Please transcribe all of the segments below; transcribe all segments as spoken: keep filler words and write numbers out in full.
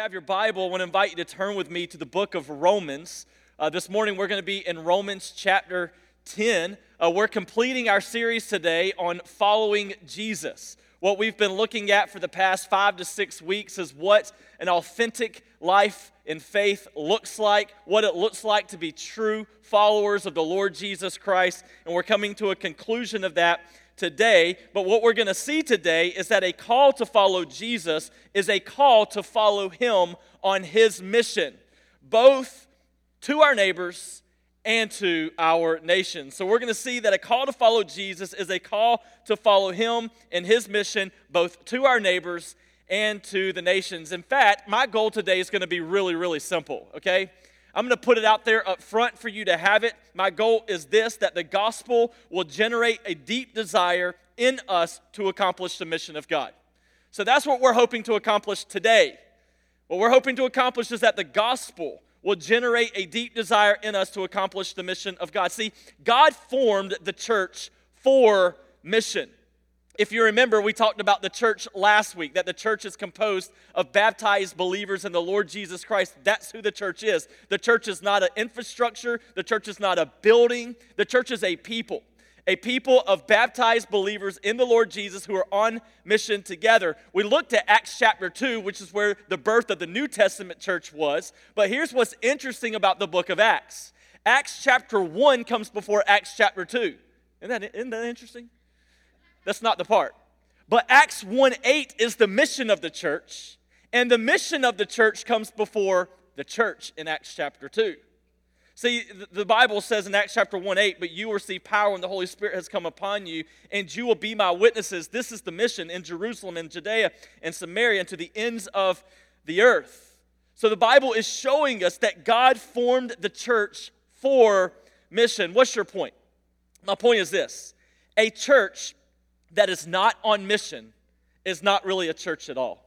have your Bible, I want to invite you to turn with me to the book of Romans. Uh, this morning we're going to be in Romans chapter ten. Uh, we're completing our series today on following Jesus. What we've been looking at for the past five to six weeks is what an authentic life in faith looks like, what it looks like to be true followers of the Lord Jesus Christ, and we're coming to a conclusion of that today. But what we're going to see today is that a call to follow Jesus is a call to follow Him on His mission, both to our neighbors and to our nation. So we're going to see that a call to follow Jesus is a call to follow Him and His mission, both to our neighbors and to the nations. In fact, my goal today is going to be really, really simple, okay? I'm going to put it out there up front for you to have it. My goal is this, that the gospel will generate a deep desire in us to accomplish the mission of God. So that's what we're hoping to accomplish today. What we're hoping to accomplish is that the gospel will generate a deep desire in us to accomplish the mission of God. See, God formed the church for mission. If you remember, we talked about the church last week, that the church is composed of baptized believers in the Lord Jesus Christ. That's who the church is. The church is not an infrastructure. The church is not a building. The church is a people, a people of baptized believers in the Lord Jesus who are on mission together. We looked at Acts chapter two, which is where the birth of the New Testament church was. But here's what's interesting about the book of Acts. Acts chapter one comes before Acts chapter two. Isn't that, isn't that interesting? That's not the part. But Acts one eight is the mission of the church, and the mission of the church comes before the church in Acts chapter two. See, the Bible says in Acts chapter one eight, but you will receive power when the Holy Spirit has come upon you, and you will be my witnesses. This is the mission in Jerusalem, in Judea, and Samaria, and to the ends of the earth. So the Bible is showing us that God formed the church for mission. What's your point? My point is this. A church that is not on mission is not really a church at all.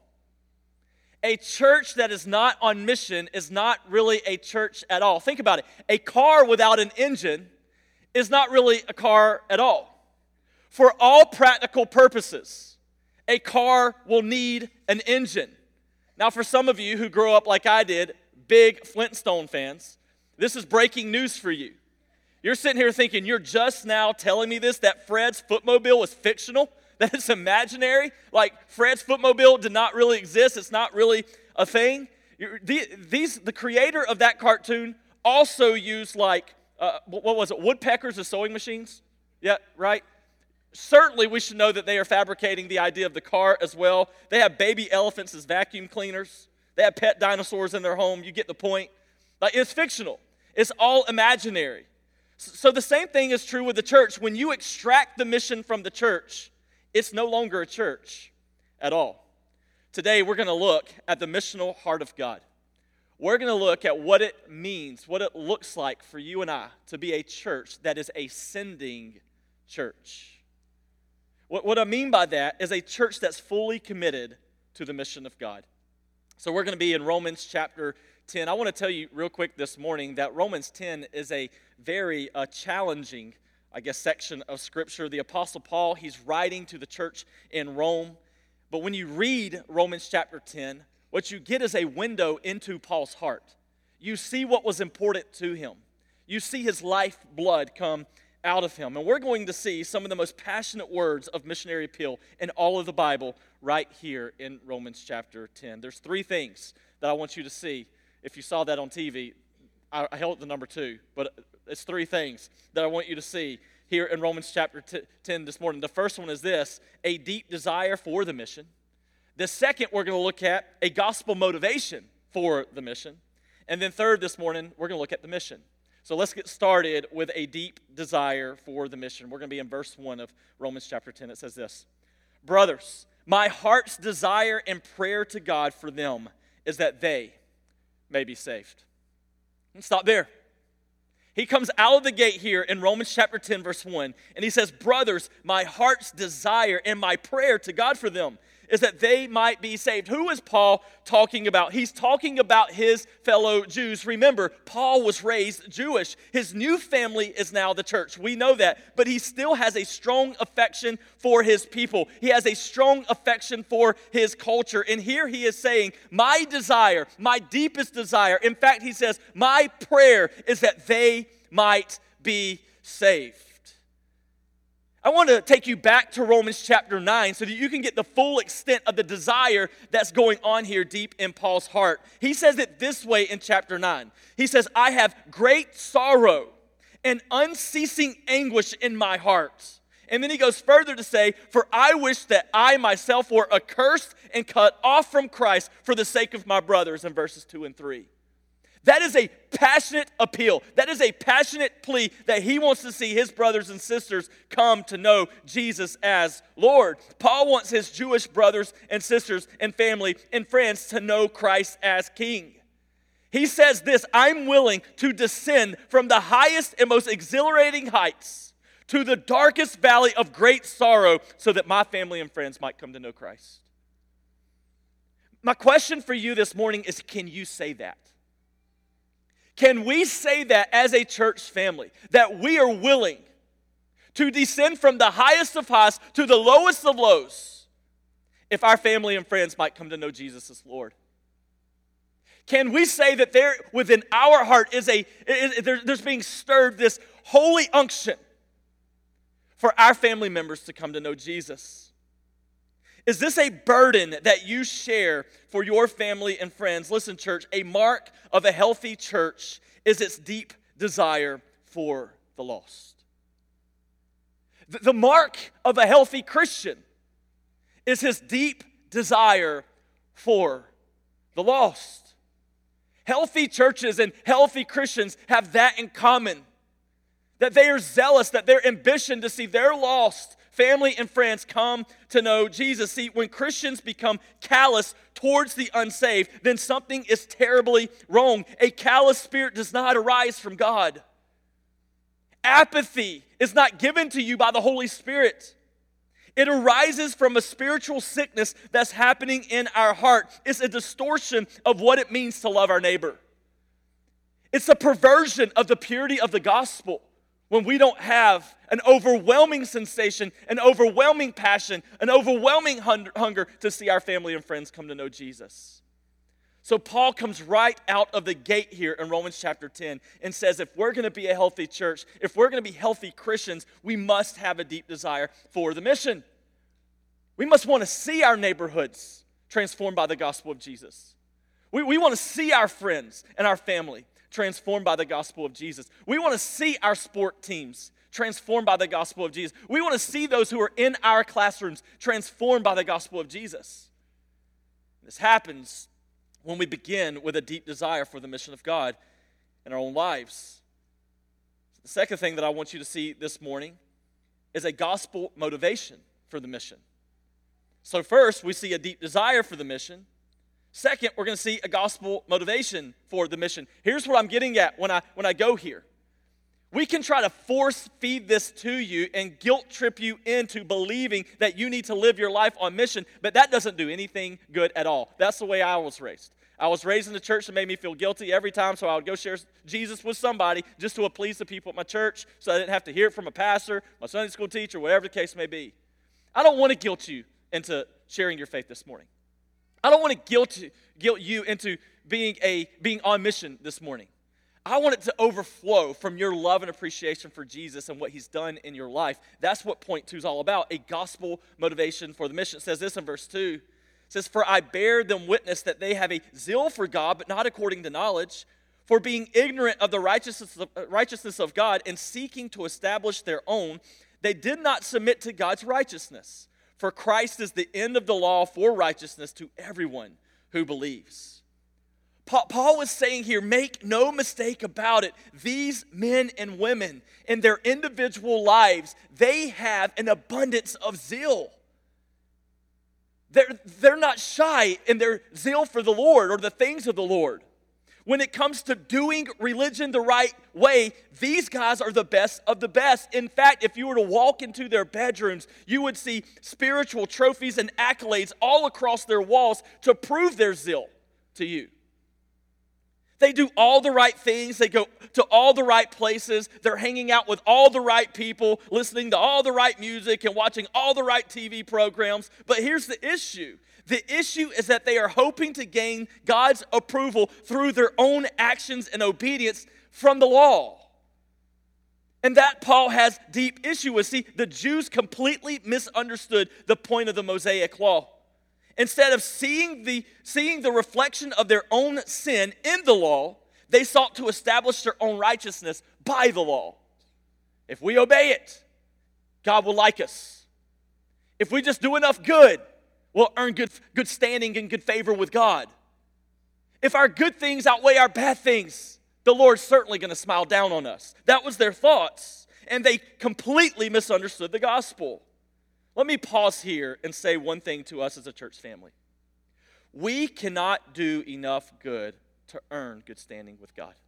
A church that is not on mission is not really a church at all. Think about it. A car without an engine is not really a car at all. For all practical purposes, a car will need an engine. Now, for some of you who grew up like I did, big Flintstone fans, this is breaking news for you. You're sitting here thinking, you're just now telling me this, that Fred's Footmobile was fictional, that it's imaginary, like Fred's Footmobile did not really exist, it's not really a thing. You're, the, these, the creator of that cartoon also used like, uh, what was it, woodpeckers as sewing machines? Yeah, right? Certainly we should know that they are fabricating the idea of the car as well. They have baby elephants as vacuum cleaners. They have pet dinosaurs in their home. You get the point. Like, it's fictional. It's all imaginary. So the same thing is true with the church. When you extract the mission from the church, it's no longer a church at all. Today, we're going to look at the missional heart of God. We're going to look at what it means, what it looks like for you and I to be a church that is a sending church. What, what I mean by that is a church that's fully committed to the mission of God. So we're going to be in Romans chapter ten. I want to tell you real quick this morning that Romans ten is a very uh, challenging, I guess, section of Scripture. The Apostle Paul, he's writing to the church in Rome. But when you read Romans chapter ten, what you get is a window into Paul's heart. You see what was important to him. You see his life blood come out of him. And we're going to see some of the most passionate words of missionary appeal in all of the Bible right here in Romans chapter ten. There's three things that I want you to see. If you saw that on T V, I held the number two, but it's three things that I want you to see here in Romans chapter ten this morning. The first one is this, a deep desire for the mission. The second, we're going to look at a gospel motivation for the mission. And then third this morning, we're going to look at the mission. So let's get started with a deep desire for the mission. We're going to be in verse one of Romans chapter ten. It says this, brothers, my heart's desire and prayer to God for them is that they may be saved. And stop there. He comes out of the gate here in Romans chapter ten, verse one, and he says, brothers, my heart's desire and my prayer to God for them is that they might be saved. Who is Paul talking about? He's talking about his fellow Jews. Remember, Paul was raised Jewish. His new family is now the church. We know that. But he still has a strong affection for his people. He has a strong affection for his culture. And here he is saying, my desire, my deepest desire, in fact, he says, my prayer is that they might be saved. I want to take you back to Romans chapter nine so that you can get the full extent of the desire that's going on here deep in Paul's heart. He says it this way in chapter nine. He says, I have great sorrow and unceasing anguish in my heart. And then he goes further to say, for I wish that I myself were accursed and cut off from Christ for the sake of my brothers, in verses two and three. That is a passionate appeal. That is a passionate plea that he wants to see his brothers and sisters come to know Jesus as Lord. Paul wants his Jewish brothers and sisters and family and friends to know Christ as King. He says this, I'm willing to descend from the highest and most exhilarating heights to the darkest valley of great sorrow so that my family and friends might come to know Christ. My question for you this morning is, can you say that? Can we say that as a church family, that we are willing to descend from the highest of highs to the lowest of lows if our family and friends might come to know Jesus as Lord? Can we say that there within our heart is a, is, there, there's being stirred this holy unction for our family members to come to know Jesus? Is this a burden that you share for your family and friends? Listen, church, a mark of a healthy church is its deep desire for the lost. The mark of a healthy Christian is his deep desire for the lost. Healthy churches and healthy Christians have that in common, that they are zealous, that their ambition to see their lost family and friends come to know Jesus. See, when Christians become callous towards the unsaved, then something is terribly wrong. A callous spirit does not arise from God. Apathy is not given to you by the Holy Spirit. It arises from a spiritual sickness that's happening in our heart. It's a distortion of what it means to love our neighbor. It's a perversion of the purity of the gospel. When we don't have an overwhelming sensation, an overwhelming passion, an overwhelming hunger to see our family and friends come to know Jesus. So Paul comes right out of the gate here in Romans chapter ten and says, if we're going to be a healthy church, if we're going to be healthy Christians, we must have a deep desire for the mission. We must want to see our neighborhoods transformed by the gospel of Jesus. We, we want to see our friends and our family transformed by the gospel of Jesus. We want to see our sport teams transformed by the gospel of Jesus. We want to see those who are in our classrooms transformed by the gospel of Jesus. This happens when we begin with a deep desire for the mission of God in our own lives. The second thing that I want you to see this morning is a gospel motivation for the mission. So first, we see a deep desire for the mission. Second, we're going to see a gospel motivation for the mission. Here's what I'm getting at when I when I go here. We can try to force feed this to you and guilt trip you into believing that you need to live your life on mission, but that doesn't do anything good at all. That's the way I was raised. I was raised in a church that made me feel guilty every time, so I would go share Jesus with somebody just to please the people at my church so I didn't have to hear it from a pastor, my Sunday school teacher, whatever the case may be. I don't want to guilt you into sharing your faith this morning. I don't want to guilt, guilt you into being a being on mission this morning. I want it to overflow from your love and appreciation for Jesus and what he's done in your life. That's what point two is all about, a gospel motivation for the mission. It says this in verse two. It says, for I bear them witness that they have a zeal for God, but not according to knowledge. For being ignorant of the righteousness of, righteousness of God and seeking to establish their own, they did not submit to God's righteousness. For Christ is the end of the law for righteousness to everyone who believes. Paul was saying here, make no mistake about it, these men and women in their individual lives, they have an abundance of zeal. They're, they're not shy in their zeal for the Lord or the things of the Lord. When it comes to doing religion the right way, these guys are the best of the best. In fact, if you were to walk into their bedrooms, you would see spiritual trophies and accolades all across their walls to prove their zeal to you. They do all the right things. They go to all the right places. They're hanging out with all the right people, listening to all the right music and watching all the right T V programs. But here's the issue. The issue is that they are hoping to gain God's approval through their own actions and obedience from the law. And that Paul has deep issue with. See, the Jews completely misunderstood the point of the Mosaic law. Instead of seeing the, seeing the reflection of their own sin in the law, they sought to establish their own righteousness by the law. If we obey it, God will like us. If we just do enough good, we'll earn good, good standing and good favor with God. If our good things outweigh our bad things, the Lord's certainly going to smile down on us. That was their thoughts, and they completely misunderstood the gospel. Let me pause here and say one thing to us as a church family. We cannot do enough good to earn good standing with God.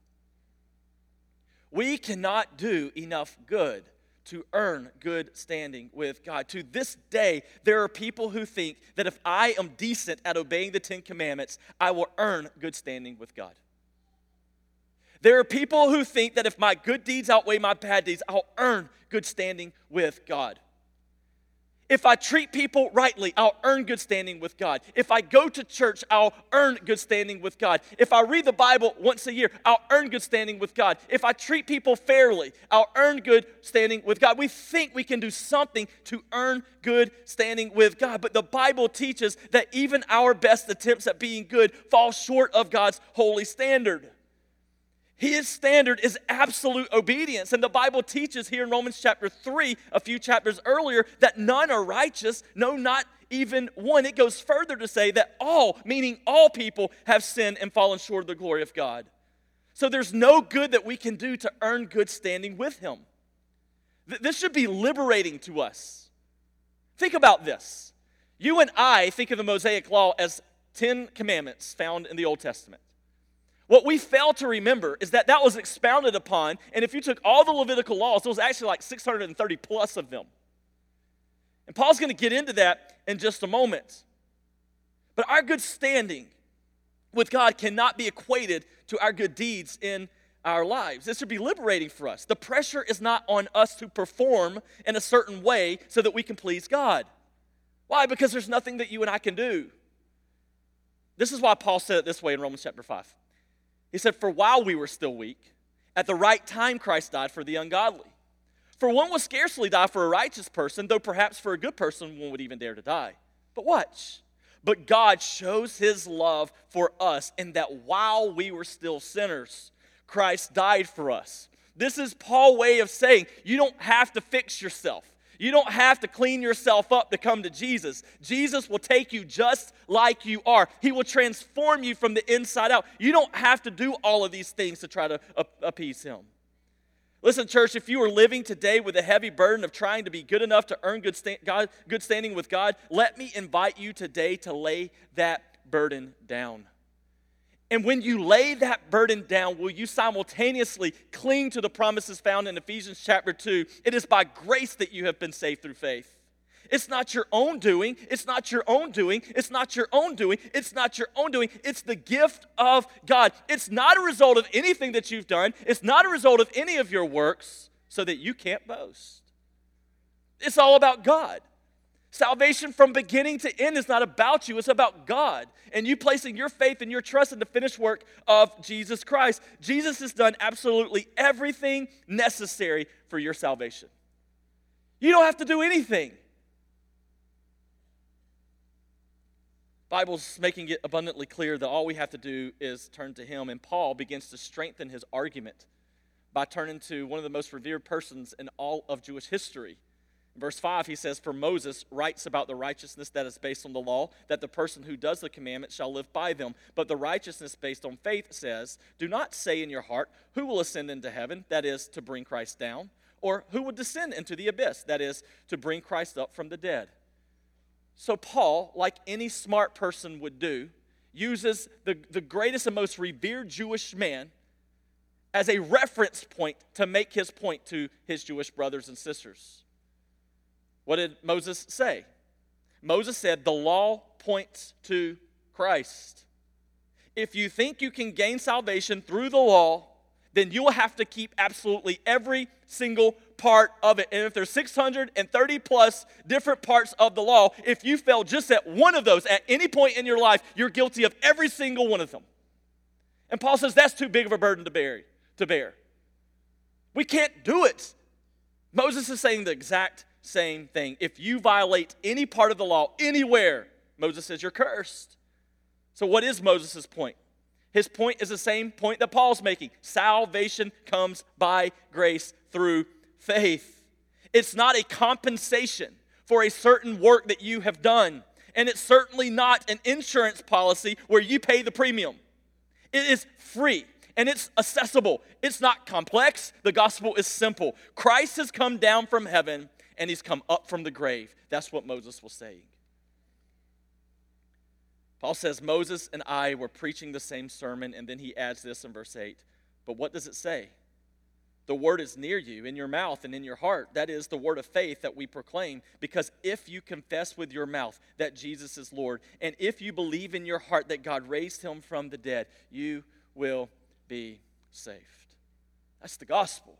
We cannot do enough good to earn good standing with God. To this day, there are people who think that if I am decent at obeying the Ten Commandments, I will earn good standing with God. There are people who think that if my good deeds outweigh my bad deeds, I'll earn good standing with God. If I treat people rightly, I'll earn good standing with God. If I go to church, I'll earn good standing with God. If I read the Bible once a year, I'll earn good standing with God. If I treat people fairly, I'll earn good standing with God. We think we can do something to earn good standing with God, but the Bible teaches that even our best attempts at being good fall short of God's holy standard. His standard is absolute obedience. And the Bible teaches here in Romans chapter three, a few chapters earlier, that none are righteous, no, not even one. It goes further to say that all, meaning all people, have sinned and fallen short of the glory of God. So there's no good that we can do to earn good standing with Him. This should be liberating to us. Think about this. You and I think of the Mosaic Law as Ten Commandments found in the Old Testament. What we fail to remember is that that was expounded upon, and if you took all the Levitical laws, there was actually like six hundred thirty plus of them. And Paul's going to get into that in just a moment. But our good standing with God cannot be equated to our good deeds in our lives. This should be liberating for us. The pressure is not on us to perform in a certain way so that we can please God. Why? Because there's nothing that you and I can do. This is why Paul said it this way in Romans chapter five. He said, "For while we were still weak, at the right time Christ died for the ungodly. For one would scarcely die for a righteous person, though perhaps for a good person one would even dare to die. But watch. But God shows His love for us in that while we were still sinners, Christ died for us." This is Paul's way of saying you don't have to fix yourself. You don't have to clean yourself up to come to Jesus. Jesus will take you just like you are. He will transform you from the inside out. You don't have to do all of these things to try to appease Him. Listen, church, if you are living today with a heavy burden of trying to be good enough to earn good, sta- God, good standing with God, let me invite you today to lay that burden down. And when you lay that burden down, will you simultaneously cling to the promises found in Ephesians chapter two? It is by grace that you have been saved through faith. It's not your own doing. It's not your own doing. It's not your own doing. It's not your own doing. It's the gift of God. It's not a result of anything that you've done. It's not a result of any of your works so that you can't boast. It's all about God. Salvation from beginning to end is not about you. It's about God and you placing your faith and your trust in the finished work of Jesus Christ. Jesus has done absolutely everything necessary for your salvation. You don't have to do anything. Bible's making it abundantly clear that all we have to do is turn to Him, and Paul begins to strengthen his argument by turning to one of the most revered persons in all of Jewish history. In verse five, he says, "For Moses writes about the righteousness that is based on the law, that the person who does the commandments shall live by them. But the righteousness based on faith says, do not say in your heart, who will ascend into heaven, that is, to bring Christ down, or who will descend into the abyss, that is, to bring Christ up from the dead." So Paul, like any smart person would do, uses the, the greatest and most revered Jewish man as a reference point to make his point to his Jewish brothers and sisters. What did Moses say? Moses said, the law points to Christ. If you think you can gain salvation through the law, then you will have to keep absolutely every single part of it. And if there's six hundred thirty plus different parts of the law, if you fail just at one of those at any point in your life, you're guilty of every single one of them. And Paul says that's too big of a burden to bear. To bear. We can't do it. Moses is saying the exact same thing. If you violate any part of the law anywhere, Moses says you're cursed. So what is Moses' point? His point is the same point that Paul's making. Salvation comes by grace through faith. It's not a compensation for a certain work that you have done. And it's certainly not an insurance policy where you pay the premium. It is free and it's accessible. It's not complex. The gospel is simple. Christ has come down from heaven and he's come up from the grave. That's what Moses was saying. Paul says, Moses and I were preaching the same sermon, and then he adds this in verse eight. But what does it say? The word is near you, in your mouth and in your heart. That is the word of faith that we proclaim. Because if you confess with your mouth that Jesus is Lord, and if you believe in your heart that God raised him from the dead, you will be saved. That's the gospel.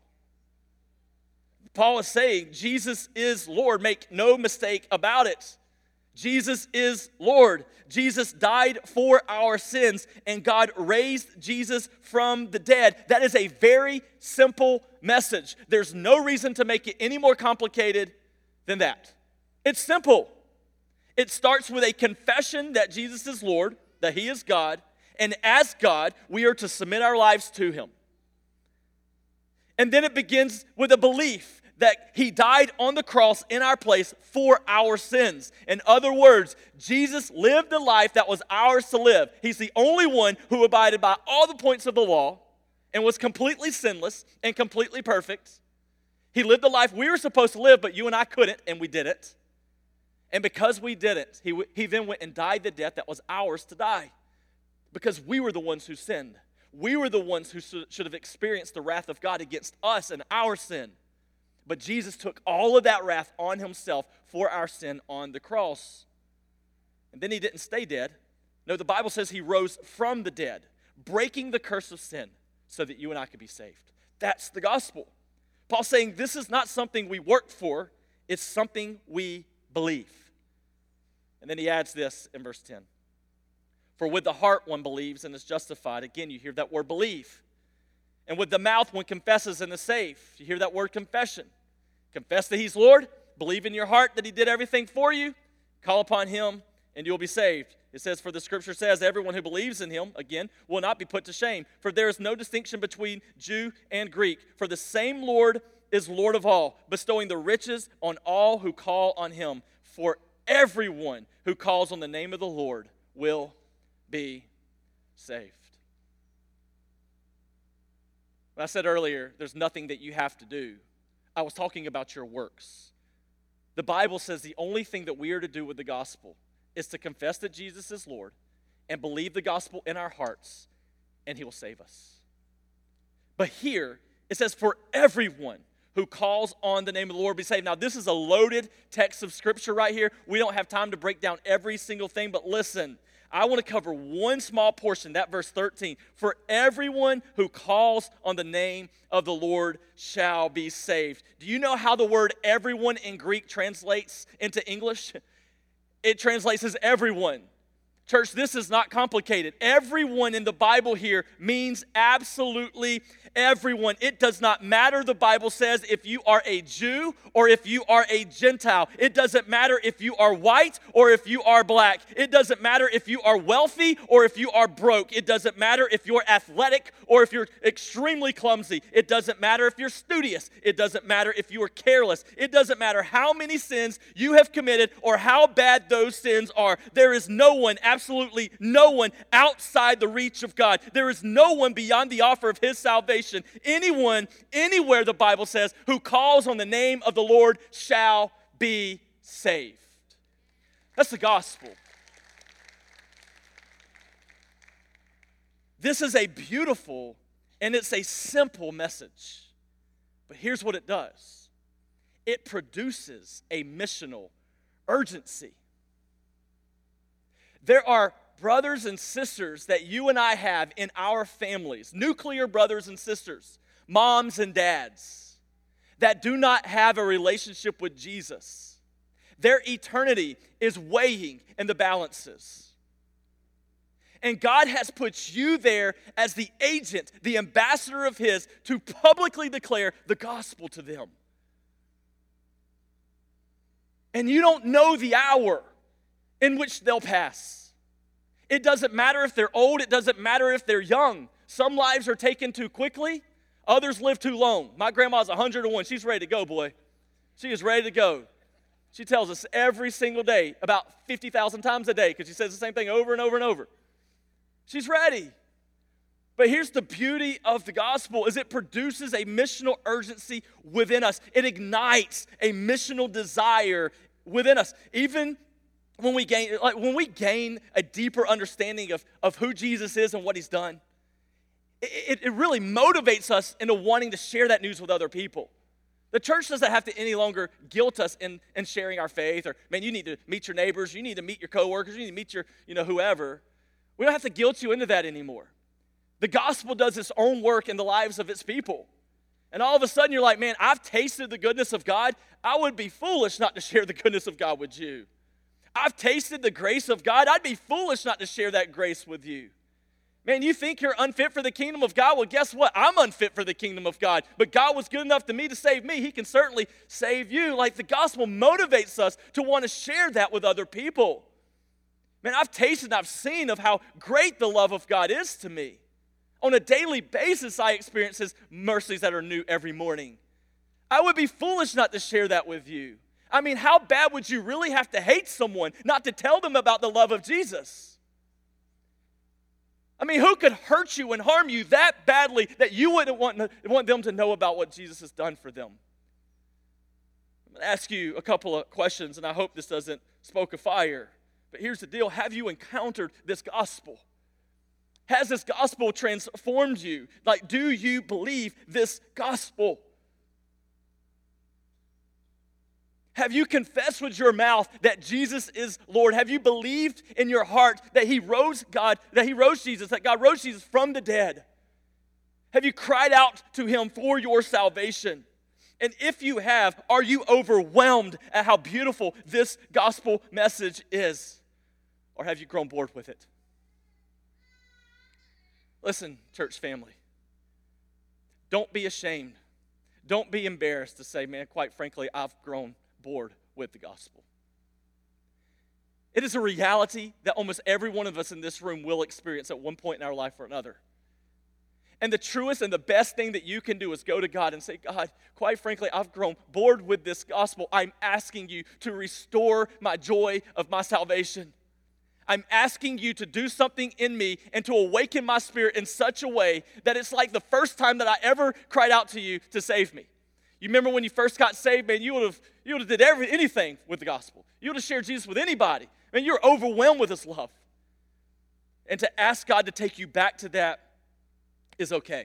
Paul is saying Jesus is Lord. Make no mistake about it. Jesus is Lord. Jesus died for our sins, and God raised Jesus from the dead. That is a very simple message. There's no reason to make it any more complicated than that. It's simple. It starts with a confession that Jesus is Lord, that he is God, and as God, we are to submit our lives to him. And then it begins with a belief that he died on the cross in our place for our sins. In other words, Jesus lived the life that was ours to live. He's the only one who abided by all the points of the law and was completely sinless and completely perfect. He lived the life we were supposed to live, but you and I couldn't, and we did it. And because we didn't, he, he then went and died the death that was ours to die. Because we were the ones who sinned. We were the ones who should have experienced the wrath of God against us and our sin. But Jesus took all of that wrath on himself for our sin on the cross. And then he didn't stay dead. No, the Bible says he rose from the dead, breaking the curse of sin so that you and I could be saved. That's the gospel. Paul's saying this is not something we work for, it's something we believe. And then he adds this in verse ten. For with the heart one believes and is justified. Again, you hear that word believe. And with the mouth one confesses and is saved. You hear that word confession. Confess that he's Lord. Believe in your heart that he did everything for you. Call upon him and you'll be saved. It says, for the scripture says, everyone who believes in him, again, will not be put to shame. For there is no distinction between Jew and Greek. For the same Lord is Lord of all, bestowing the riches on all who call on him. For everyone who calls on the name of the Lord will be saved. When I said earlier, there's nothing that you have to do, I was talking about your works. The Bible says the only thing that we are to do with the gospel is to confess that Jesus is Lord and believe the gospel in our hearts, and he will save us. But here, it says, for everyone who calls on the name of the Lord be saved. Now, this is a loaded text of Scripture right here. We don't have time to break down every single thing, but listen, I want to cover one small portion, that verse thirteen. For everyone who calls on the name of the Lord shall be saved. Do you know how the word everyone in Greek translates into English? It translates as everyone. Church, this is not complicated. Everyone in the Bible here means absolutely everyone. It does not matter, the Bible says, if you are a Jew or if you are a Gentile. It doesn't matter if you are white or if you are black. It doesn't matter if you are wealthy or if you are broke. It doesn't matter if you're athletic or if you're extremely clumsy. It doesn't matter if you're studious. It doesn't matter if you are careless. It doesn't matter how many sins you have committed or how bad those sins are. There is no one, absolutely no one outside the reach of God. There is no one beyond the offer of his salvation. Anyone, anywhere, the Bible says, who calls on the name of the Lord shall be saved. That's the gospel. This is a beautiful and it's a simple message. But here's what it does. It produces a missional urgency. There are brothers and sisters that you and I have in our families, nuclear brothers and sisters, moms and dads, that do not have a relationship with Jesus. Their eternity is weighing in the balances. And God has put you there as the agent, the ambassador of His, to publicly declare the gospel to them. And you don't know the hour in which they'll pass. It doesn't matter if they're old. It doesn't matter if they're young. Some lives are taken too quickly. Others live too long. My grandma's one hundred and one. She's ready to go, boy. She is ready to go. She tells us every single day, about fifty thousand times a day, because she says the same thing over and over and over. She's ready. But here's the beauty of the gospel is it produces a missional urgency within us. It ignites a missional desire within us. Even when we gain, like when we gain a deeper understanding of, of who Jesus is and what He's done, it, it really motivates us into wanting to share that news with other people. The church doesn't have to any longer guilt us in, in sharing our faith, or, man, you need to meet your neighbors, you need to meet your coworkers, you need to meet your, you know, whoever. We don't have to guilt you into that anymore. The gospel does its own work in the lives of its people. And all of a sudden you're like, man, I've tasted the goodness of God. I would be foolish not to share the goodness of God with you. I've tasted the grace of God. I'd be foolish not to share that grace with you. Man, you think you're unfit for the kingdom of God? Well, guess what? I'm unfit for the kingdom of God. But God was good enough to me to save me. He can certainly save you. Like, the gospel motivates us to want to share that with other people. Man, I've tasted and I've seen of how great the love of God is to me. On a daily basis, I experience His mercies that are new every morning. I would be foolish not to share that with you. I mean, how bad would you really have to hate someone not to tell them about the love of Jesus? I mean, who could hurt you and harm you that badly that you wouldn't want, want them to know about what Jesus has done for them? I'm going to ask you a couple of questions, and I hope this doesn't smoke a fire. But here's the deal. Have you encountered this gospel? Has this gospel transformed you? Like, do you believe this gospel? Have you confessed with your mouth that Jesus is Lord? Have you believed in your heart that He rose God, that He rose Jesus, that God rose Jesus from the dead? Have you cried out to Him for your salvation? And if you have, are you overwhelmed at how beautiful this gospel message is? Or have you grown bored with it? Listen, church family, don't be ashamed. Don't be embarrassed to say, man, quite frankly, I've grown bored with the gospel. It is a reality that almost every one of us in this room will experience at one point in our life or another. And the truest and the best thing that you can do is go to God and say, God, quite frankly, I've grown bored with this gospel. I'm asking you to restore my joy of my salvation. I'm asking you to do something in me and to awaken my spirit in such a way that it's like the first time that I ever cried out to you to save me. You remember when you first got saved, man, you would have you would have did every, anything with the gospel. You would have shared Jesus with anybody. Man, you're overwhelmed with His love. And to ask God to take you back to that is okay.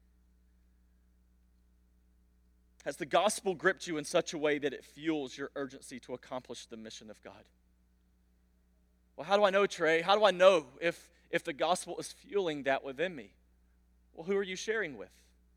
Has the gospel gripped you in such a way that it fuels your urgency to accomplish the mission of God? Well, how do I know, Trey? How do I know if, if the gospel is fueling that within me? Well, who are you sharing with?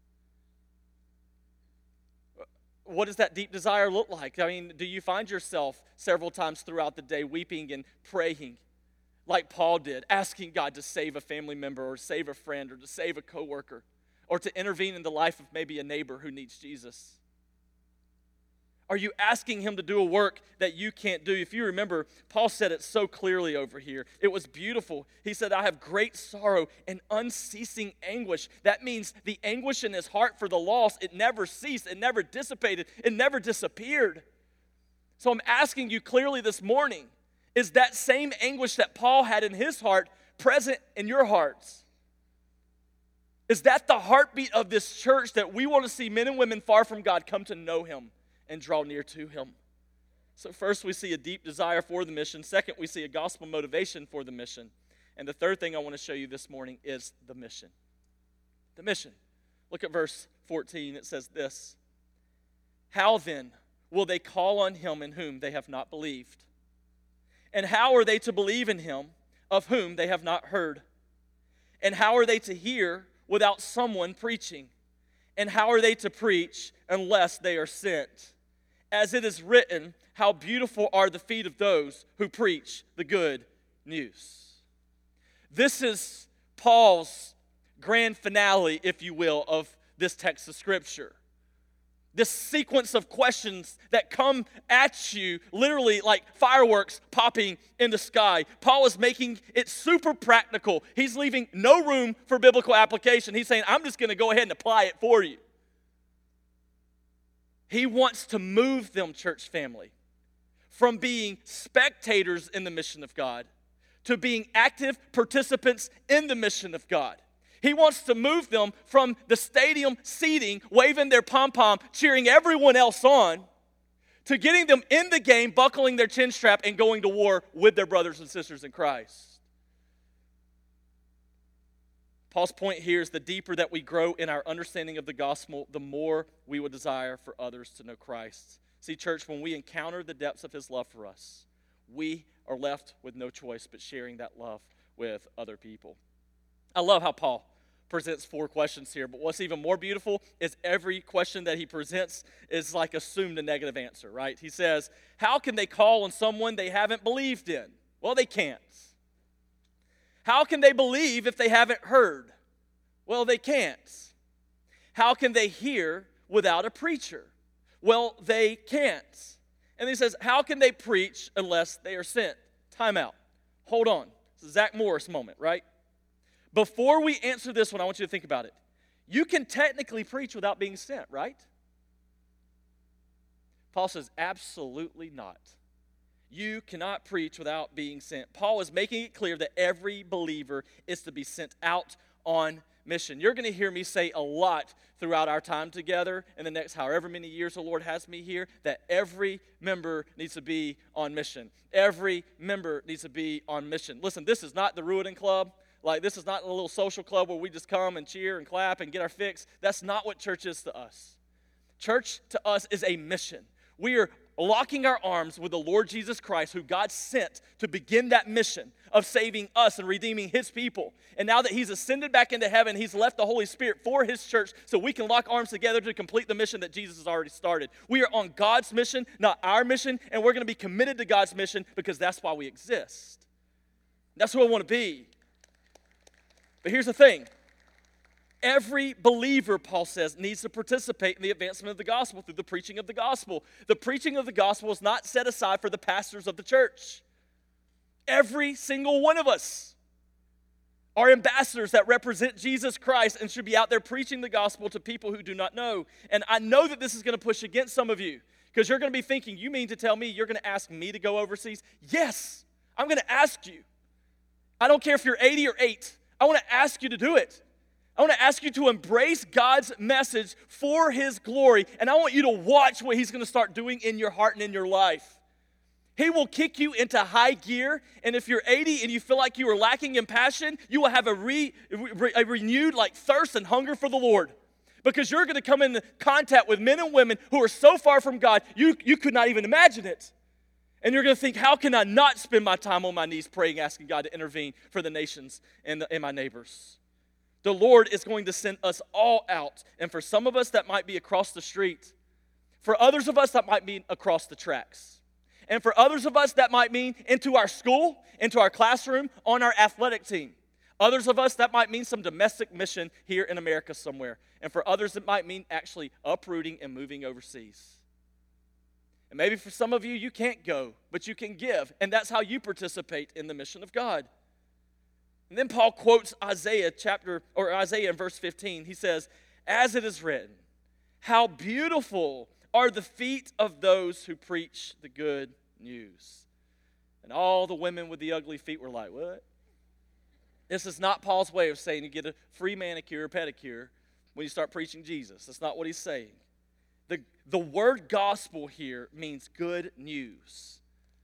What does that deep desire look like? I mean, do you find yourself several times throughout the day weeping and praying like Paul did, asking God to save a family member or save a friend or to save a coworker or to intervene in the life of maybe a neighbor who needs Jesus? Are you asking Him to do a work that you can't do? If you remember, Paul said it so clearly over here. It was beautiful. He said, I have great sorrow and unceasing anguish. That means the anguish in his heart for the lost, it never ceased, it never dissipated, it never disappeared. So I'm asking you clearly this morning, is that same anguish that Paul had in his heart present in your hearts? Is that the heartbeat of this church, that we want to see men and women far from God come to know Him and draw near to Him? So first, we see a deep desire for the mission. Second, we see a gospel motivation for the mission. And the third thing I want to show you this morning is the mission. The mission. Look at verse fourteen. It says this. How then will they call on him in whom they have not believed? And how are they to believe in him of whom they have not heard? And how are they to hear without someone preaching? And how are they to preach unless they are sent? As it is written, how beautiful are the feet of those who preach the good news. This is Paul's grand finale, if you will, of this text of Scripture. This sequence of questions that come at you literally like fireworks popping in the sky. Paul is making it super practical. He's leaving no room for biblical application. He's saying, I'm just going to go ahead and apply it for you. He wants to move them, church family, from being spectators in the mission of God to being active participants in the mission of God. He wants to move them from the stadium seating, waving their pom-pom, cheering everyone else on, to getting them in the game, buckling their chin strap, and going to war with their brothers and sisters in Christ. Paul's point here is the deeper that we grow in our understanding of the gospel, the more we will desire for others to know Christ. See, church, when we encounter the depths of his love for us, we are left with no choice but sharing that love with other people. I love how Paul presents four questions here, but what's even more beautiful is every question that he presents is like assumed a negative answer, right? He says, how can they call on someone they haven't believed in? Well, they can't. How can they believe if they haven't heard? Well, they can't. How can they hear without a preacher? Well, they can't. And he says, how can they preach unless they are sent? Time out. Hold on. It's a Zach Morris moment, right? Before we answer this one, I want you to think about it. You can technically preach without being sent, right? Paul says, absolutely not. You cannot preach without being sent. Paul is making it clear that every believer is to be sent out on mission. You're going to hear me say a lot throughout our time together in the next however many years the Lord has me here, that every member needs to be on mission. Every member needs to be on mission. Listen, this is not the Ruiden Club. Like, this is not a little social club where we just come and cheer and clap and get our fix. That's not what church is to us. Church to us is a mission. We are locking our arms with the Lord Jesus Christ, who God sent to begin that mission of saving us and redeeming his people. And now that he's ascended back into heaven, he's left the Holy Spirit for his church so we can lock arms together to complete the mission that Jesus has already started. We are on God's mission, not our mission, and we're going to be committed to God's mission because that's why we exist. That's who I want to be. But here's the thing. Every believer, Paul says, needs to participate in the advancement of the gospel through the preaching of the gospel. The preaching of the gospel is not set aside for the pastors of the church. Every single one of us are ambassadors that represent Jesus Christ and should be out there preaching the gospel to people who do not know. And I know that this is going to push against some of you because you're going to be thinking, you mean to tell me you're going to ask me to go overseas? Yes, I'm going to ask you. I don't care if you're eighty or eight. I want to ask you to do it. I want to ask you to embrace God's message for his glory, and I want you to watch what he's going to start doing in your heart and in your life. He will kick you into high gear, and if you're eighty and you feel like you are lacking in passion, you will have a, re, a renewed like thirst and hunger for the Lord, because you're going to come into contact with men and women who are so far from God, you, you could not even imagine it. And you're going to think, how can I not spend my time on my knees praying, asking God to intervene for the nations and, the, and my neighbors? The Lord is going to send us all out. And for some of us, that might be across the street. For others of us, that might mean across the tracks. And for others of us, that might mean into our school, into our classroom, on our athletic team. Others of us, that might mean some domestic mission here in America somewhere. And for others, it might mean actually uprooting and moving overseas. And maybe for some of you, you can't go, but you can give. And that's how you participate in the mission of God. And then Paul quotes Isaiah chapter, or Isaiah in verse fifteen. He says, as it is written, how beautiful are the feet of those who preach the good news. And all the women with the ugly feet were like, what? This is not Paul's way of saying you get a free manicure or pedicure when you start preaching Jesus. That's not what he's saying. The, the word gospel here means good news.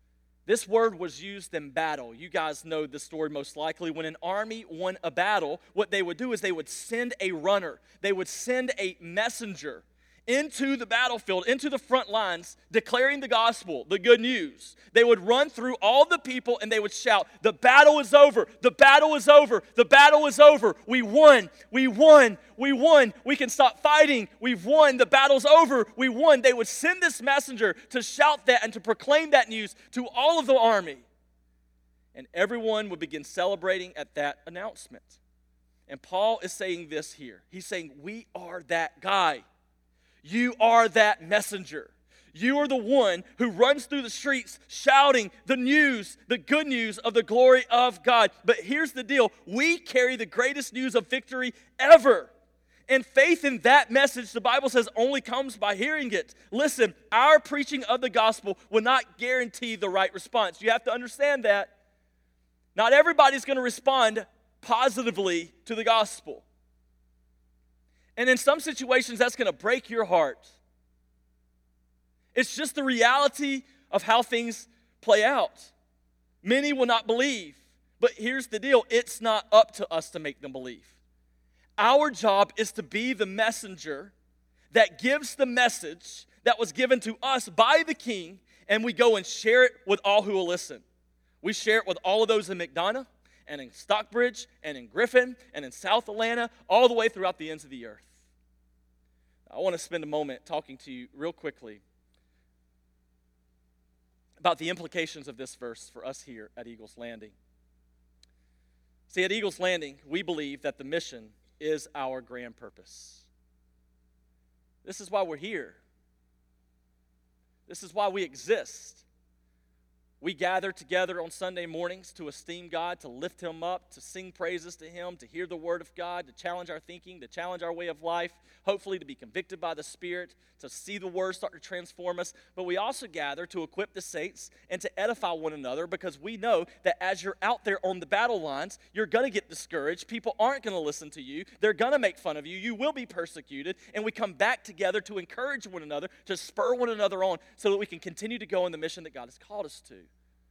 This word was used in battle. You guys know the story most likely. When an army won a battle, what they would do is they would send a runner. They would send a messenger into the battlefield, into the front lines, declaring the gospel, the good news. They would run through all the people and they would shout, "The battle is over, the battle is over, the battle is over. We won, we won, we won. We can stop fighting, we've won, the battle's over, we won." They would send this messenger to shout that and to proclaim that news to all of the army. And everyone would begin celebrating at that announcement. And Paul is saying this here. He's saying, we are that guy. You are that messenger. You are the one who runs through the streets shouting the news, the good news of the glory of God. But here's the deal. We carry the greatest news of victory ever. And faith in that message, the Bible says, only comes by hearing it. Listen, our preaching of the gospel will not guarantee the right response. You have to understand that. Not everybody's going to respond positively to the gospel. And in some situations, that's going to break your heart. It's just the reality of how things play out. Many will not believe. But here's the deal. It's not up to us to make them believe. Our job is to be the messenger that gives the message that was given to us by the King, and we go and share it with all who will listen. We share it with all of those in McDonough, and in Stockbridge, and in Griffin, and in South Atlanta, all the way throughout the ends of the earth. I want to spend a moment talking to you real quickly about the implications of this verse for us here at Eagles Landing. See, at Eagles Landing, we believe that the mission is our grand purpose. This is why we're here. This is why we exist. We gather together on Sunday mornings to esteem God, to lift Him up, to sing praises to Him, to hear the Word of God, to challenge our thinking, to challenge our way of life, hopefully to be convicted by the Spirit, to see the Word start to transform us. But we also gather to equip the saints and to edify one another, because we know that as you're out there on the battle lines, you're going to get discouraged. People aren't going to listen to you. They're going to make fun of you. You will be persecuted. And we come back together to encourage one another, to spur one another on, so that we can continue to go in the mission that God has called us to.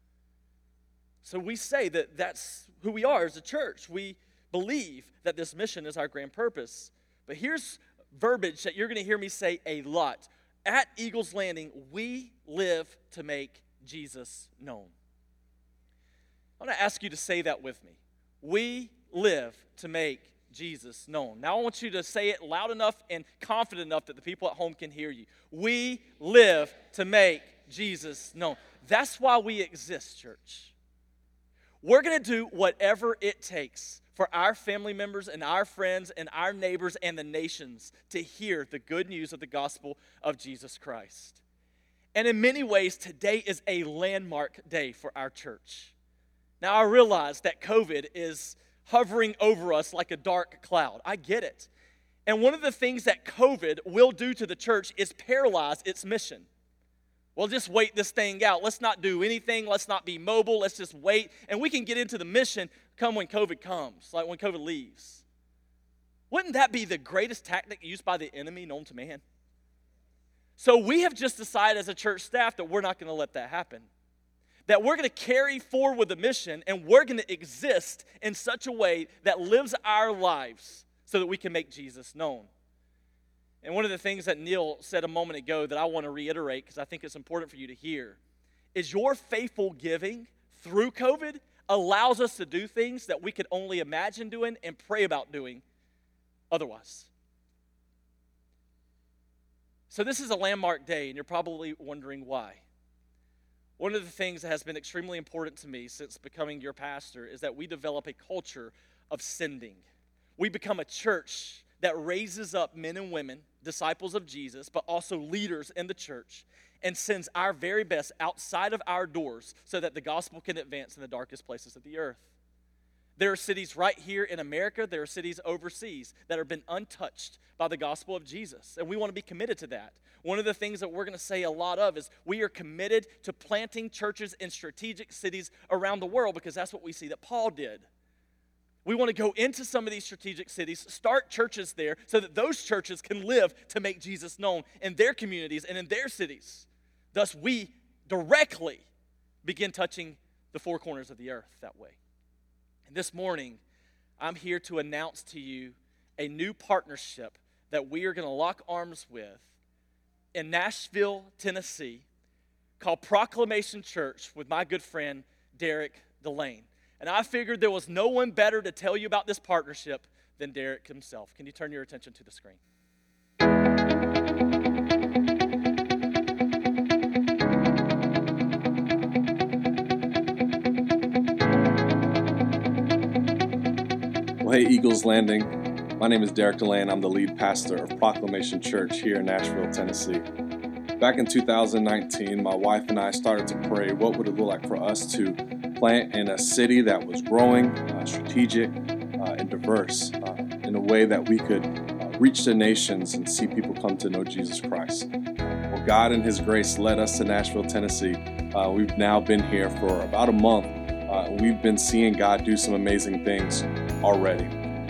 So we say that that's who we are as a church. We believe that this mission is our grand purpose. But here's verbiage that you're going to hear me say a lot. At Eagles Landing, we live to make Jesus known. I want to ask you to say that with me. We live to make Jesus known. Now I want you to say it loud enough and confident enough that the people at home can hear you. We live to make Jesus known. That's why we exist, church. We're going to do whatever it takes for our family members and our friends and our neighbors and the nations to hear the good news of the gospel of Jesus Christ. And in many ways, today is a landmark day for our church. Now, I realize that COVID is hovering over us like a dark cloud. I get it. And one of the things that COVID will do to the church is paralyze its mission. Well, just wait this thing out. Let's not do anything. Let's not be mobile. Let's just wait. And we can get into the mission come when COVID comes, like when COVID leaves. Wouldn't that be the greatest tactic used by the enemy known to man? So we have just decided as a church staff that we're not going to let that happen. That we're going to carry forward with the mission, and we're going to exist in such a way that lives our lives so that we can make Jesus known. And one of the things that Neil said a moment ago that I want to reiterate, because I think it's important for you to hear, is your faithful giving through COVID allows us to do things that we could only imagine doing and pray about doing otherwise. So this is a landmark day, and you're probably wondering why. One of the things that has been extremely important to me since becoming your pastor is that we develop a culture of sending. We become a church that raises up men and women, disciples of Jesus, but also leaders in the church, and sends our very best outside of our doors so that the gospel can advance in the darkest places of the earth. There are cities right here in America, there are cities overseas that have been untouched by the gospel of Jesus, and we want to be committed to that. One of the things that we're going to say a lot of is we are committed to planting churches in strategic cities around the world, because that's what we see that Paul did. We want to go into some of these strategic cities, start churches there so that those churches can live to make Jesus known in their communities and in their cities. Thus, we directly begin touching the four corners of the earth that way. And this morning, I'm here to announce to you a new partnership that we are going to lock arms with in Nashville, Tennessee, called Proclamation Church with my good friend, Derek Delane. And I figured there was no one better to tell you about this partnership than Derek himself. Can you turn your attention to the screen? Well, hey, Eagles Landing. My name is Derek Delane. I'm the lead pastor of Proclamation Church here in Nashville, Tennessee. Back in two thousand nineteen, my wife and I started to pray what would it look like for us to plant in a city that was growing, uh, strategic, uh, and diverse uh, in a way that we could uh, reach the nations and see people come to know Jesus Christ. Well, God in His grace led us to Nashville, Tennessee. Uh, we've now been here for about a month. Uh, and we've been seeing God do some amazing things already.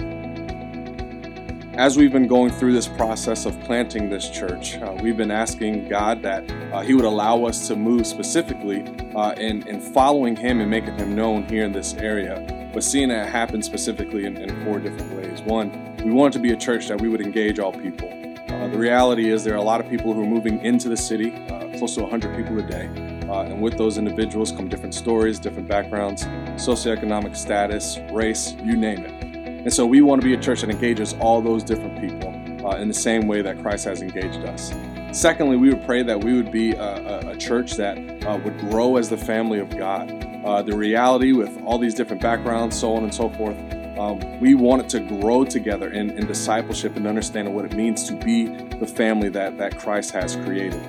As we've been going through this process of planting this church, uh, we've been asking God that uh, He would allow us to move specifically uh, in, in following Him and making Him known here in this area, but seeing that happen specifically in, in four different ways. One, we wanted to be a church that we would engage all people. Uh, the reality is there are a lot of people who are moving into the city, uh, close to one hundred people a day, uh, and with those individuals come different stories, different backgrounds, socioeconomic status, race, you name it. And so we want to be a church that engages all those different people uh, in the same way that Christ has engaged us. Secondly, we would pray that we would be a, a, a church that uh, would grow as the family of God. Uh, the reality with all these different backgrounds, so on and so forth, um, we want it to grow together in, in discipleship and understanding what it means to be the family that, that Christ has created.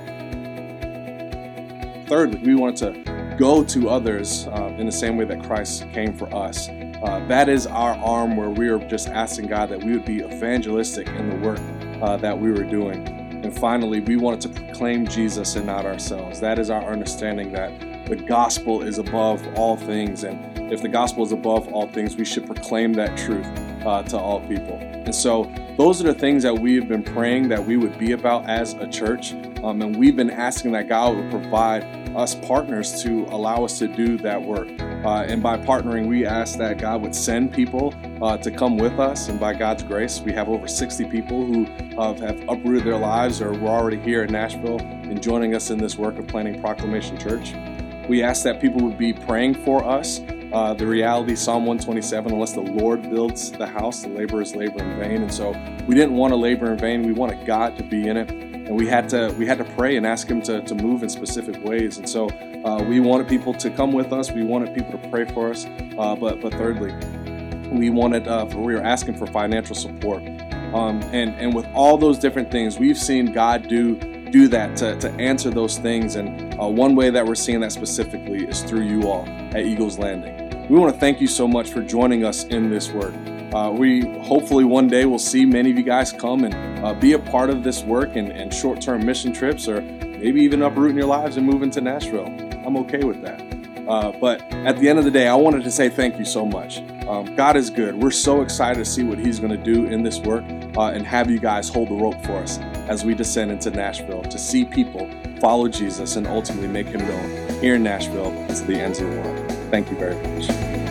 Thirdly, we want to go to others uh, in the same way that Christ came for us. Uh, that is our arm where we are just asking God that we would be evangelistic in the work uh, that we were doing. And finally, we wanted to proclaim Jesus and not ourselves. That is our understanding that the gospel is above all things. And if the gospel is above all things, we should proclaim that truth uh, to all people. And so those are the things that we have been praying that we would be about as a church. Um, and we've been asking that God would provide us partners to allow us to do that work. Uh, and by partnering, we ask that God would send people uh, to come with us. And by God's grace, we have over sixty people who uh, have uprooted their lives or were already here in Nashville and joining us in this work of planting Proclamation Church. We ask that people would be praying for us. Uh, the reality, Psalm one twenty-seven, unless the Lord builds the house, the laborers labor in vain. And so we didn't want to labor in vain. We wanted God to be in it. And we had to we had to pray and ask Him to, to move in specific ways. And so uh, we wanted people to come with us. We wanted people to pray for us. Uh, but but thirdly, we wanted uh, for, we were asking for financial support. Um, and and with all those different things, we've seen God do do that to, to answer those things. And uh, one way that we're seeing that specifically is through you all at Eagles Landing. We want to thank you so much for joining us in this work. Uh, we hopefully one day will see many of you guys come and uh, be a part of this work and, and short-term mission trips, or maybe even uprooting your lives and moving to Nashville. I'm okay with that. Uh, but at the end of the day, I wanted to say thank you so much. Um, God is good. We're so excited to see what He's going to do in this work uh, and have you guys hold the rope for us as we descend into Nashville to see people follow Jesus and ultimately make Him known here in Nashville and to the ends of the world. Thank you very much.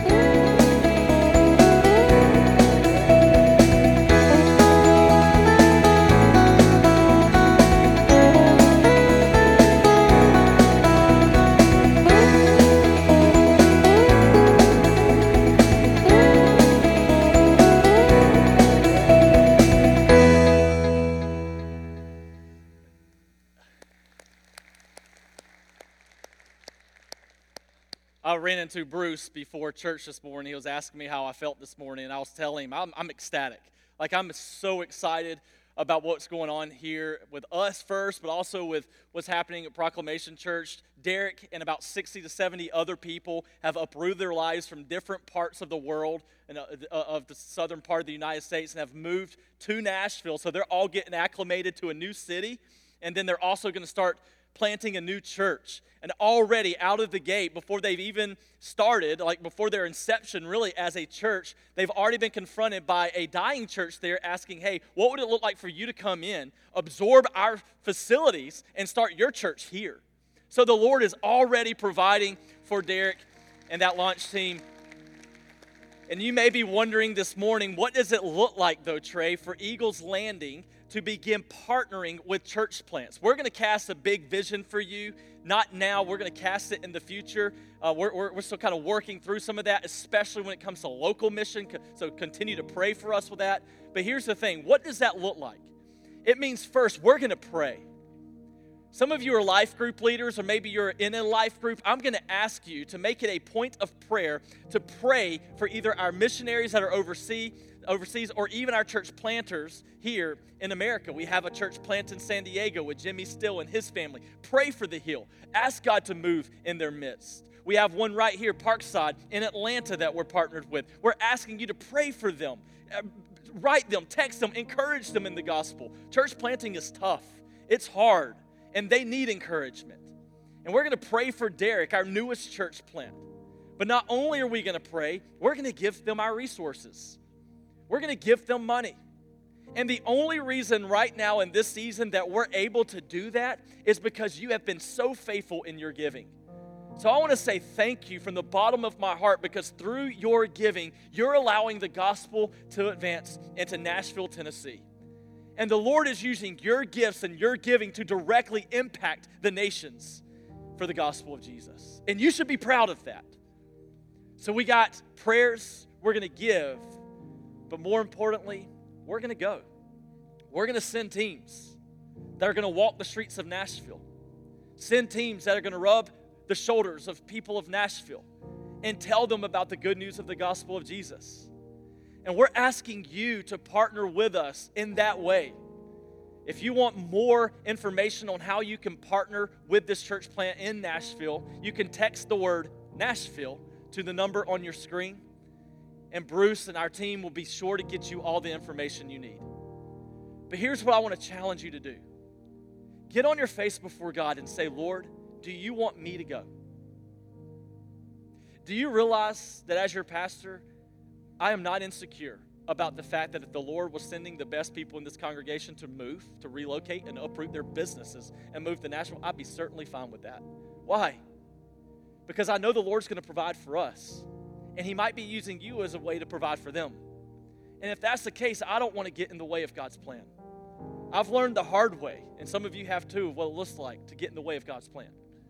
I ran into Bruce before church this morning. He was asking me how I felt this morning, and I was telling him I'm, I'm ecstatic. Like, I'm so excited about what's going on here with us first, but also with what's happening at Proclamation Church. Derek and about sixty to seventy other people have uprooted their lives from different parts of the world and uh, of the southern part of the United States and have moved to Nashville. So they're all getting acclimated to a new city, and then they're also going to start planting a new church. And already out of the gate, before they've even started, like before their inception really as a church, they've already been confronted by a dying church there asking, hey, what would it look like for you to come in, absorb our facilities, and start your church here? So the Lord is already providing for Derek and that launch team. And you may be wondering this morning, what does it look like, though, Trey, for Eagles Landing to begin partnering with church plants? We're going to cast a big vision for you. Not now. We're going to cast it in the future. Uh, we're, we're, we're still kind of working through some of that, especially when it comes to local mission. So continue to pray for us with that. But here's the thing. What does that look like? It means first, we're going to pray. Some of you are life group leaders, or maybe you're in a life group. I'm going to ask you to make it a point of prayer to pray for either our missionaries that are overseas, overseas or even our church planters here in America. We have a church plant in San Diego with Jimmy Still and his family. Pray for the Hill. Ask God to move in their midst. We have one right here, Parkside, in Atlanta that we're partnered with. We're asking you to pray for them. Write them, text them, encourage them in the gospel. Church planting is tough. It's hard. And they need encouragement. And we're going to pray for Derek, our newest church plant. But not only are we going to pray, we're going to give them our resources. We're going to give them money. And the only reason right now in this season that we're able to do that is because you have been so faithful in your giving. So I want to say thank you from the bottom of my heart, because through your giving, you're allowing the gospel to advance into Nashville, Tennessee. And the Lord is using your gifts and your giving to directly impact the nations for the gospel of Jesus. And you should be proud of that. So we got prayers we're going to give, but more importantly, we're going to go. We're going to send teams that are going to walk the streets of Nashville. Send teams that are going to rub the shoulders of people of Nashville and tell them about the good news of the gospel of Jesus. And we're asking you to partner with us in that way. If you want more information on how you can partner with this church plant in Nashville, you can text the word Nashville to the number on your screen. And Bruce and our team will be sure to get you all the information you need. But here's what I want to challenge you to do. Get on your face before God and say, Lord, do you want me to go? Do you realize that as your pastor, I am not insecure about the fact that if the Lord was sending the best people in this congregation to move, to relocate, and uproot their businesses and move to Nashville, I'd be certainly fine with that. Why? Because I know the Lord's going to provide for us, and He might be using you as a way to provide for them. And if that's the case, I don't want to get in the way of God's plan. I've learned the hard way, and some of you have too, of what it looks like to get in the way of God's plan.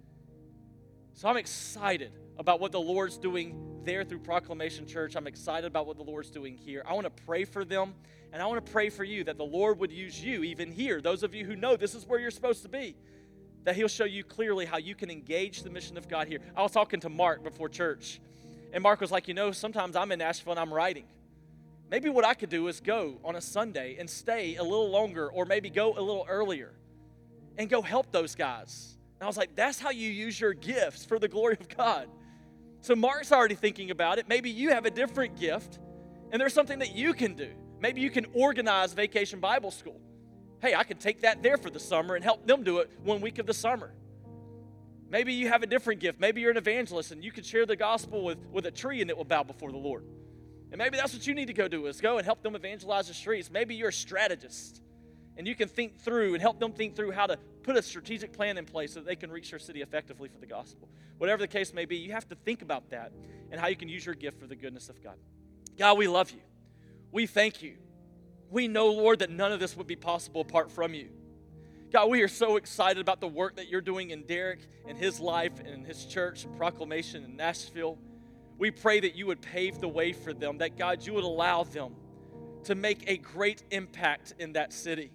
So I'm excited about what the Lord's doing there through Proclamation Church. I'm excited about what the Lord's doing here. I want to pray for them, and I want to pray for you that the Lord would use you even here. Those of you who know this is where you're supposed to be, that He'll show you clearly how you can engage the mission of God here. I was talking to Mark before church, and Mark was like, you know, sometimes I'm in Nashville and I'm writing. Maybe what I could do is go on a Sunday and stay a little longer, or maybe go a little earlier and go help those guys. And I was like, that's how you use your gifts for the glory of God. So Mark's already thinking about it. Maybe you have a different gift, and there's something that you can do. Maybe you can organize Vacation Bible School. Hey, I could take that there for the summer and help them do it one week of the summer. Maybe you have a different gift. Maybe you're an evangelist, and you can share the gospel with, with a tree, and it will bow before the Lord. And maybe that's what you need to go do, is go and help them evangelize the streets. Maybe you're a strategist, and you can think through and help them think through how to put a strategic plan in place so that they can reach their city effectively for the gospel. Whatever the case may be, you have to think about that and how you can use your gift for the goodness of God. God, we love you. We thank you. We know, Lord, that none of this would be possible apart from you. God, we are so excited about the work that you're doing in Derek and his life and in his church and Proclamation in Nashville. We pray that you would pave the way for them, that, God, you would allow them to make a great impact in that city.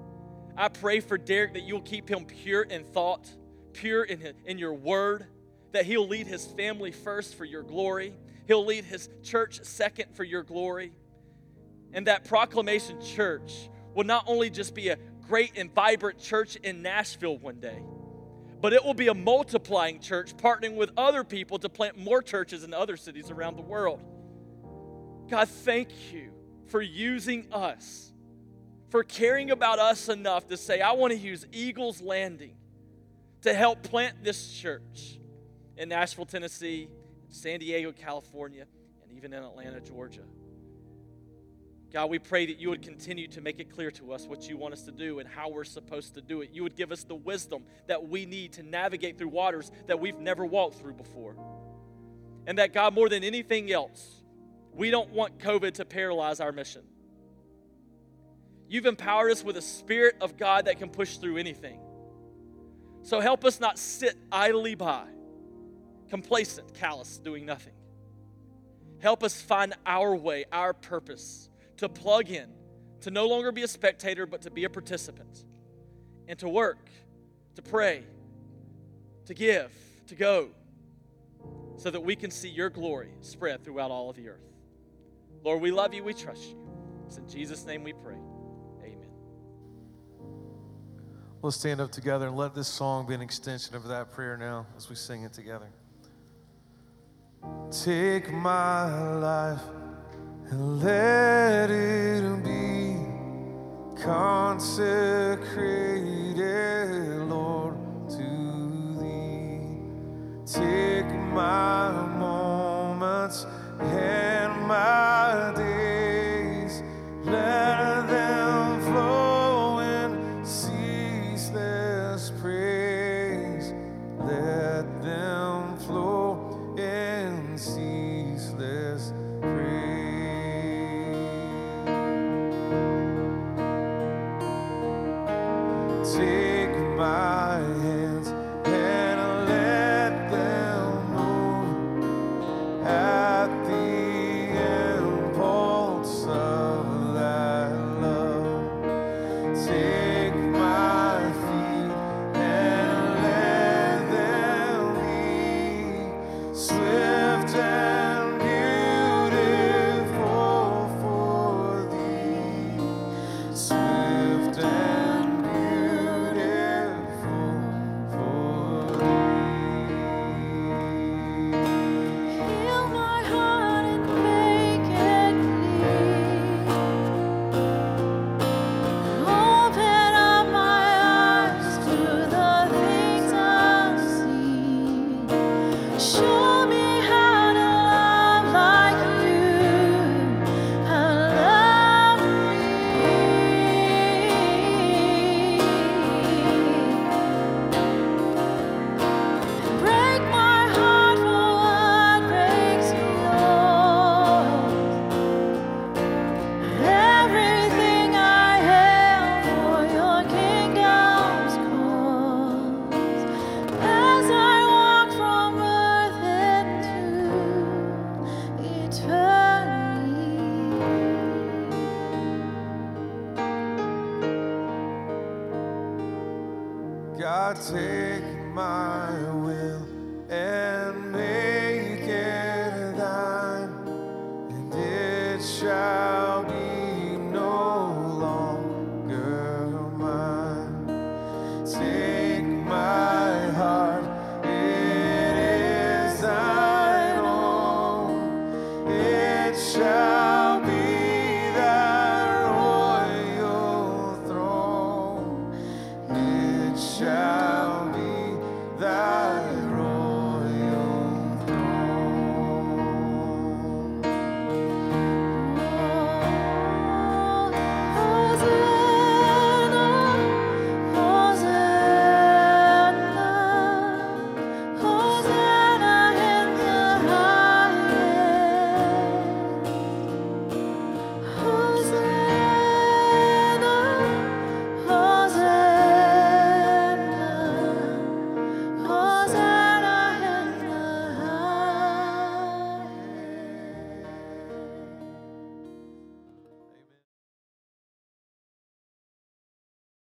I pray for Derek that you'll keep him pure in thought, pure in, his, in your word, that he'll lead his family first for your glory. He'll lead his church second for your glory. And that Proclamation Church will not only just be a great and vibrant church in Nashville one day, but it will be a multiplying church, partnering with other people to plant more churches in other cities around the world. God, thank you for using us, for caring about us enough to say, I want to use Eagles Landing to help plant this church in Nashville, Tennessee, San Diego, California, and even in Atlanta, Georgia. God, we pray that you would continue to make it clear to us what you want us to do and how we're supposed to do it. You would give us the wisdom that we need to navigate through waters that we've never walked through before. And that, God, more than anything else, we don't want COVID to paralyze our mission. You've empowered us with a Spirit of God that can push through anything. So help us not sit idly by, complacent, callous, doing nothing. Help us find our way, our purpose, to plug in, to no longer be a spectator, but to be a participant, and to work, to pray, to give, to go, so that we can see your glory spread throughout all of the earth. Lord, we love you, we trust you. It's in Jesus' name we pray. Amen. Let's stand up together and let this song be an extension of that prayer now as we sing it together. Take my life and let it be consecrated, Lord, to thee. Take my moments and my days, let them flow in ceaseless praise. Let them flow in ceaseless praise. Take my hands and let them move at the impulse of thy love. Take my feet and let them be swift and beautiful for thee. Swift and beautiful for thee. Heal my heart and make it clean. Open up my eyes to the things unseen. Show me how to love like you have loved me. Break my heart for what breaks yours. Everything I have for your kingdom's cause. As I walk from earth into eternity. God, take my will and make